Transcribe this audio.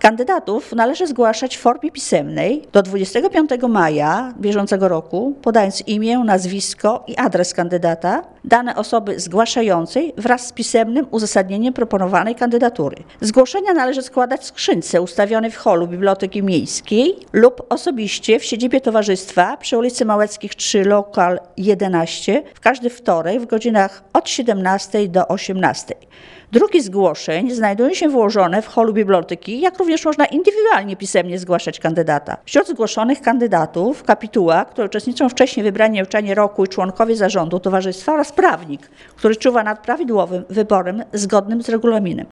Kandydatów należy zgłaszać w formie pisemnej do 25 maja bieżącego roku, podając imię, nazwisko i adres kandydata, dane osoby zgłaszającej wraz z pisemnym uzasadnieniem proponowanej kandydatury. Zgłoszenia należy składać w skrzynce ustawionej w holu Biblioteki Miejskiej lub osobiście w siedzibie towarzystwa przy ulicy Małeckich 3, lokal 11, w każdy wtorek w godzinach od 17 do 18. Druki zgłoszeń znajdują się włożone w holu biblioteki, jak również można indywidualnie pisemnie zgłaszać kandydata. Wśród zgłoszonych kandydatów kapituła, które uczestniczą wcześniej w wybraniu i uczeniu roku, i członkowie zarządu towarzystwa oraz prawnik, który czuwa nad prawidłowym wyborem zgodnym z regulaminem.